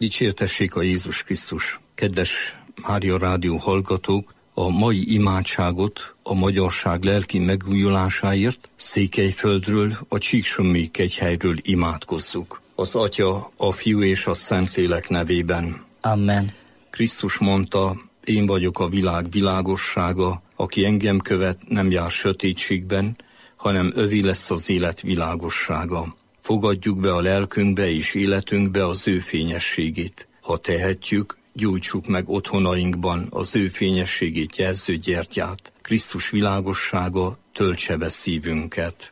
Dicsértessék a Jézus Krisztus! Kedves Mária Rádió hallgatók, a mai imádságot a magyarság lelki megújulásáért Székelyföldről, a Csíksommi kegyhelyről imádkozzuk. Az Atya, a Fiú és a Szentlélek nevében. Amen. Krisztus mondta, én vagyok a világ világossága, aki engem követ, nem jár sötétségben, hanem övé lesz az élet világossága. Fogadjuk be a lelkünkbe és életünkbe az ő fényességét. Ha tehetjük, gyújtsuk meg otthonainkban az ő fényességét jelző gyertyát. Krisztus világossága töltse be szívünket.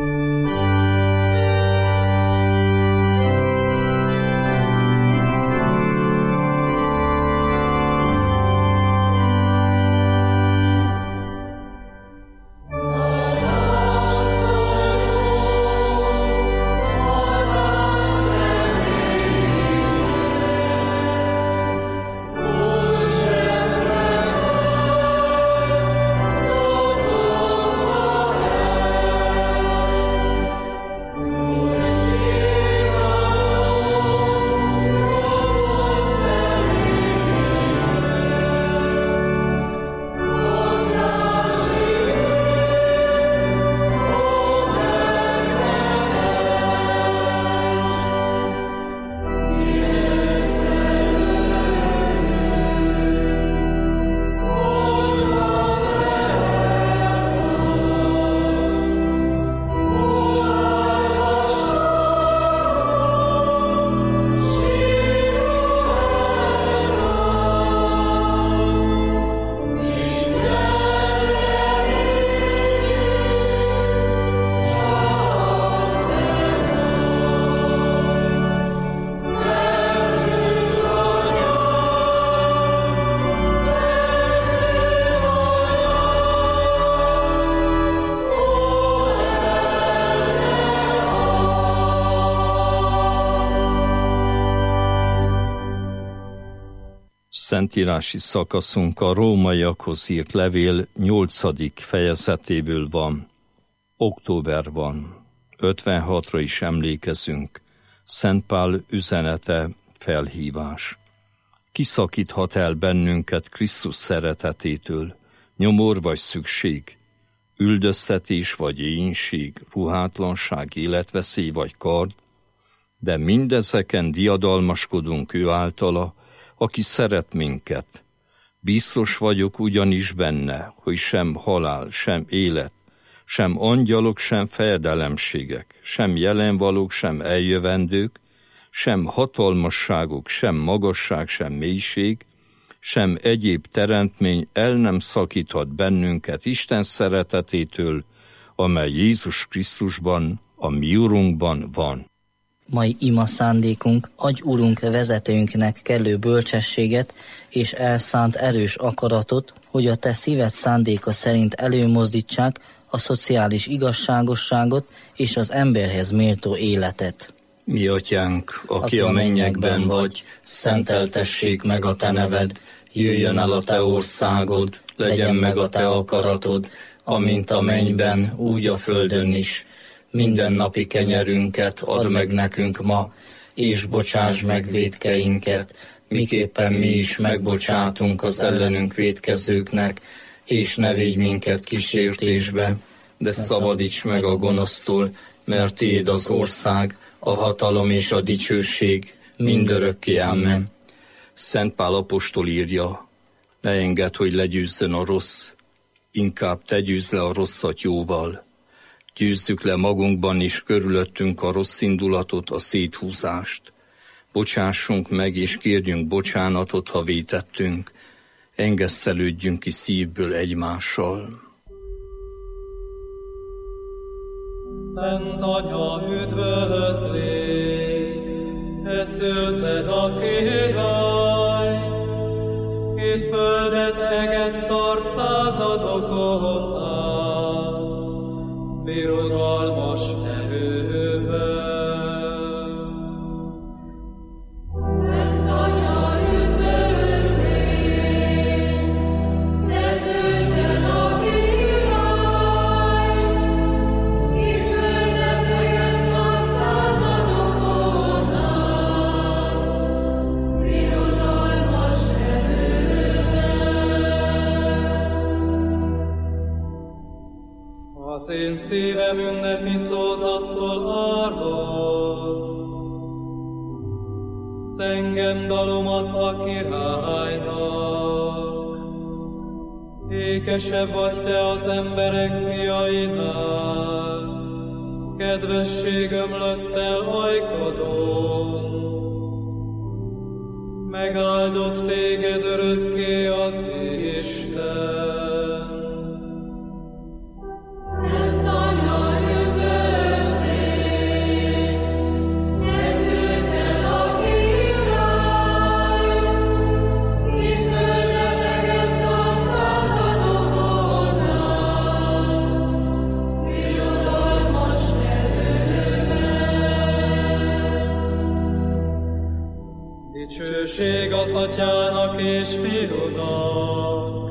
Szentírási szakaszunk a rómaiakhoz írt levél 8. fejezetéből van. Október van. 56-ra is emlékezünk. Szent Pál üzenete, felhívás. Kiszakíthat el bennünket Krisztus szeretetétől, nyomor vagy szükség, üldöztetés vagy éhínség, ruhátlanság, életveszély vagy kard, de mindezeken diadalmaskodunk ő általa, aki szeret minket. Biztos vagyok ugyanis benne, hogy sem halál, sem élet, sem angyalok, sem fejedelemségek, sem jelenvalók, sem eljövendők, sem hatalmasságok, sem magasság, sem mélység, sem egyéb teremtmény el nem szakíthat bennünket Isten szeretetétől, amely Jézus Krisztusban, a mi Urunkban van. Mai ima szándékunk, adj Urunk vezetőnknek kellő bölcsességet és elszánt erős akaratot, hogy a te szíved szándéka szerint előmozdítsák a szociális igazságosságot és az emberhez méltó életet. Mi atyánk, aki a mennyekben vagy, szenteltessék meg a te neved, jöjjön el a te országod, legyen meg a te akaratod, amint a mennyben, úgy a földön is. Mindennapi kenyerünket add meg nekünk ma, és bocsáss meg vétkeinket, miképpen mi is megbocsátunk az ellenünk vétkezőknek, és ne védj minket kísértésbe, de szabadíts meg a gonosztól, mert tiéd az ország, a hatalom és a dicsőség mindörökké. Amen. Szent Pál apostol írja, ne engedd, hogy legyőzzön a rossz, inkább te győzz le a rosszat jóval. Győzzük le magunkban is körülöttünk a rossz indulatot, a széthúzást. Bocsássunk meg és kérjünk bocsánatot, ha vétettünk. Engesztelődjünk ki szívből egymással. Szent Anya, üdvözlégy, te szülted a királyt, ki földet tart századokon át, birodalmas erővel. Szent Anya, üdvözlégy, te szülted a királyt, ki földet tart századokon át, szívem ünnepi szózattól árvad. Zengem dalomat a királynak, ékesebb vagy te az emberek fiainál, kedvesség ömlöttel ajkadon. Megáldott téged örökké az Isten. Szent Anya, üdvözlégy, te szülted a király, ki földeteket tart századokon át, birodalmas Dicsőség az Atyának és Fiúnak,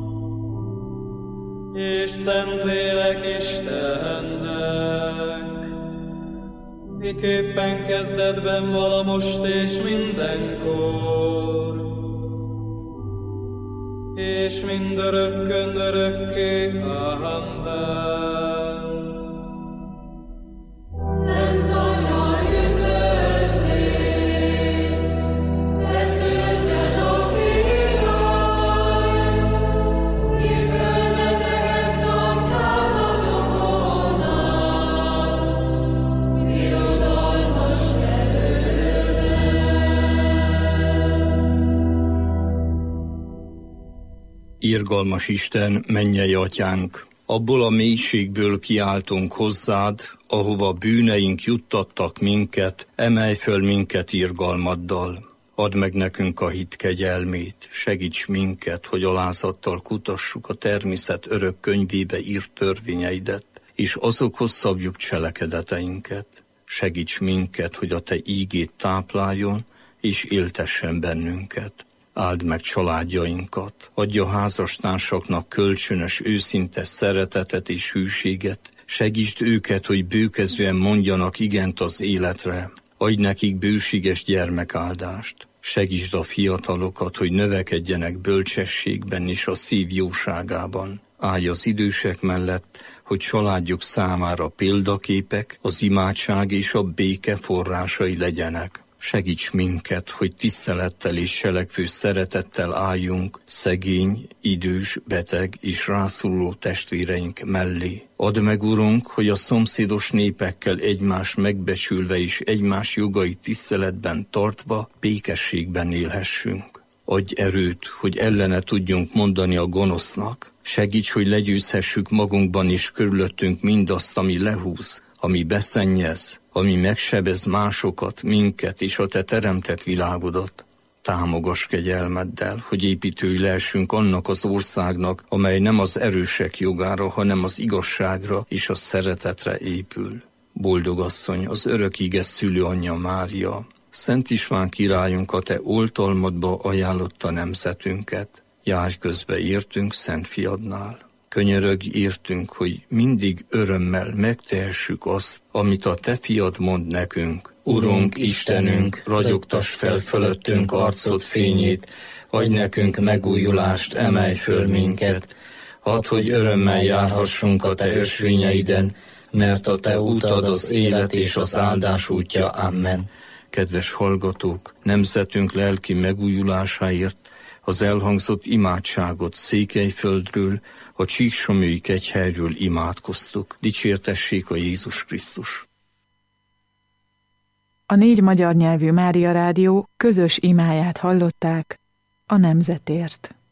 és Szentlélek Istennek, miképpen kezdetben vala most és mindenkor, és mindörökkön örökké. Amen. Szent Anya, üdvözlégy, te szülted a királyt, ki földeteket tart századokon át, birodalmas Irgalmas Isten, mennyei Atyánk, abból a mélységből kiáltunk hozzád, ahova bűneink juttattak minket, emelj föl minket irgalmaddal. Add meg nekünk a hit kegyelmét, segíts minket, hogy alázattal kutassuk a természet örök könyvébe írt törvényeidet, és azokhoz szabjuk cselekedeteinket. Segíts minket, hogy a te ígét tápláljon, és éltessen bennünket. Áld meg családjainkat, adj a házastársaknak kölcsönös, őszinte szeretetet és hűséget, segítsd őket, hogy bőkezően mondjanak igent az életre, adj nekik bőséges gyermekáldást, segítsd a fiatalokat, hogy növekedjenek bölcsességben és a szív jóságában. Állj az idősek mellett, hogy családjuk számára példaképek, az imádság és a béke forrásai legyenek. Segíts minket, hogy tisztelettel és selekvő szeretettel álljunk szegény, idős, beteg és rászoruló testvéreink mellé. Add meg, Urunk, hogy a szomszédos népekkel egymást megbecsülve és egymás jogait tiszteletben tartva békességben élhessünk. Adj erőt, hogy ellene tudjunk mondani a gonosznak. Segíts, hogy legyőzhessük magunkban és körülöttünk mindazt, ami lehúz, ami beszennyez, ami megsebez másokat, minket és a te teremtett világodat. Támogass kegyelmeddel, hogy építői lehessünk annak az országnak, amely nem az erősek jogára, hanem az igazságra és a szeretetre épül. Boldog asszony, az örök íge szülőanyja Mária, Szent István királyunk a te oltalmadba ajánlotta nemzetünket. Járj közbe értünk Szent Fiadnál. Könyörögj értünk, hogy mindig örömmel megtehessük azt, amit a te fiad mond nekünk. Urunk, Istenünk, ragyogtass fel fölöttünk arcod fényét, adj nekünk megújulást, emelj föl minket. Hadd, hogy örömmel járhassunk a te ösvényeiden, mert a te útad az élet és az áldás útja. Amen. Kedves hallgatók, nemzetünk lelki megújulásáért az elhangzott imádságot Székelyföldről, a Csíksomlyói kegyhelyről imádkoztuk. Dicsértessék a Jézus Krisztus! A 4 magyar nyelvű Mária Rádió közös imáját hallották a nemzetért.